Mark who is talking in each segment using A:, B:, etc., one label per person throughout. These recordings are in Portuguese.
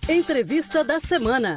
A: Entrevista da semana.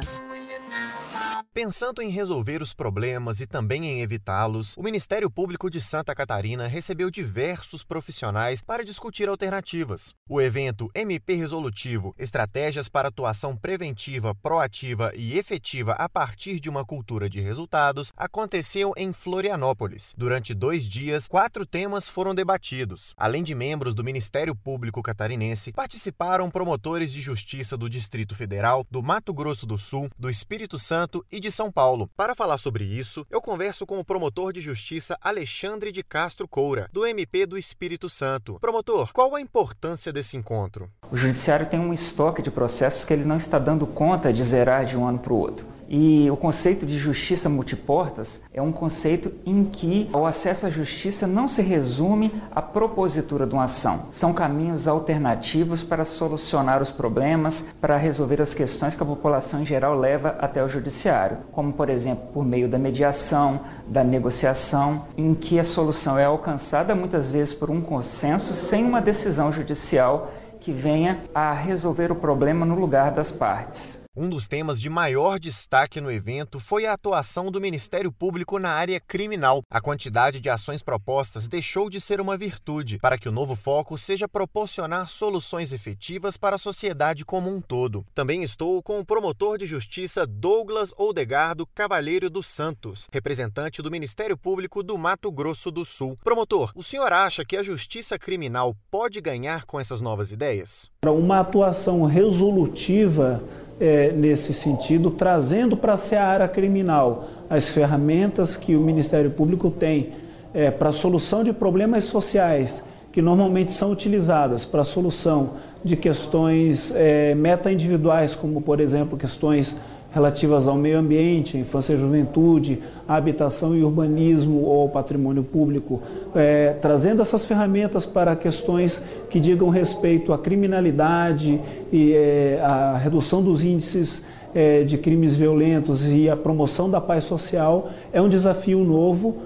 B: Pensando em resolver os problemas e também em evitá-los, o Ministério Público de Santa Catarina recebeu diversos profissionais para discutir alternativas. O evento MP Resolutivo, Estratégias para Atuação Preventiva, Proativa e Efetiva a partir de uma Cultura de Resultados, aconteceu em Florianópolis. Durante 2 dias, 4 temas foram debatidos. Além de membros do Ministério Público Catarinense, participaram promotores de justiça do Distrito Federal, do Mato Grosso do Sul, do Espírito Santo e de São Paulo. Para falar sobre isso, eu converso com o promotor de justiça Alexandre de Castro Coura, do MP do Espírito Santo. Promotor, qual a importância desse encontro?
C: O judiciário tem um estoque de processos que ele não está dando conta de zerar de um ano para o outro. E o conceito de justiça multiportas é um conceito em que o acesso à justiça não se resume à propositura de uma ação. São caminhos alternativos para solucionar os problemas, para resolver as questões que a população em geral leva até o judiciário, como, por exemplo, por meio da mediação, da negociação, em que a solução é alcançada muitas vezes por um consenso sem uma decisão judicial que venha a resolver o problema no lugar das partes.
B: Um dos temas de maior destaque no evento foi a atuação do Ministério Público na área criminal. A quantidade de ações propostas deixou de ser uma virtude, para que o novo foco seja proporcionar soluções efetivas para a sociedade como um todo. Também estou com o promotor de justiça Douglas Oldegardo Cavalheiro dos Santos, representante do Ministério Público do Mato Grosso do Sul. Promotor, o senhor acha que a justiça criminal pode ganhar com essas novas ideias?
D: Uma atuação resolutiva nesse sentido, trazendo para a seara criminal as ferramentas que o Ministério Público tem para a solução de problemas sociais, que normalmente são utilizadas para a solução de questões meta-individuais, como, por exemplo, questões relativas ao meio ambiente, à infância e juventude, à habitação e urbanismo ou ao patrimônio público, trazendo essas ferramentas para questões que digam respeito à criminalidade e à redução dos índices de crimes violentos e à promoção da paz social, é um desafio novo,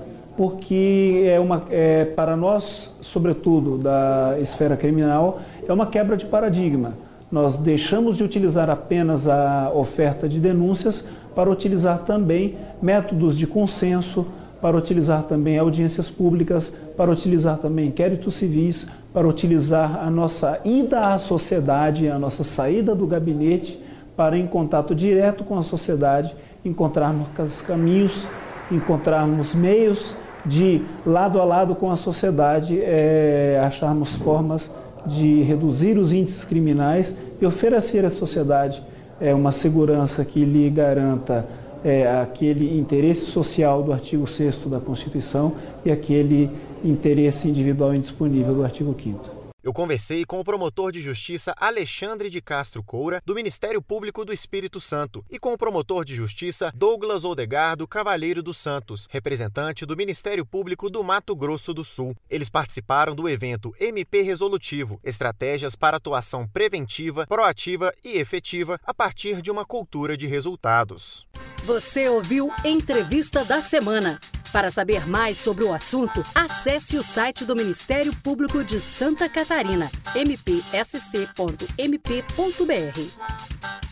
D: porque para nós, sobretudo da esfera criminal, é uma quebra de paradigma. Nós deixamos de utilizar apenas a oferta de denúncias para utilizar também métodos de consenso, para utilizar também audiências públicas, para utilizar também inquéritos civis, para utilizar a nossa ida à sociedade, a nossa saída do gabinete para, em contato direto com a sociedade, encontrarmos caminhos, encontrarmos meios de, lado a lado com a sociedade, acharmos formas de reduzir os índices criminais e oferecer à sociedade uma segurança que lhe garanta aquele interesse social do artigo 6º da Constituição e aquele interesse individual indisponível do artigo 5º.
B: Eu conversei com o promotor de justiça Alexandre de Castro Coura, do Ministério Público do Espírito Santo, e com o promotor de justiça Douglas Oldegardo Cavalheiro dos Santos, representante do Ministério Público do Mato Grosso do Sul. Eles participaram do evento MP Resolutivo, Estratégias para Atuação Preventiva, Proativa e Efetiva a partir de uma Cultura de Resultados.
A: Você ouviu Entrevista da Semana. Para saber mais sobre o assunto, acesse o site do Ministério Público de Santa Catarina, mpsc.mp.br.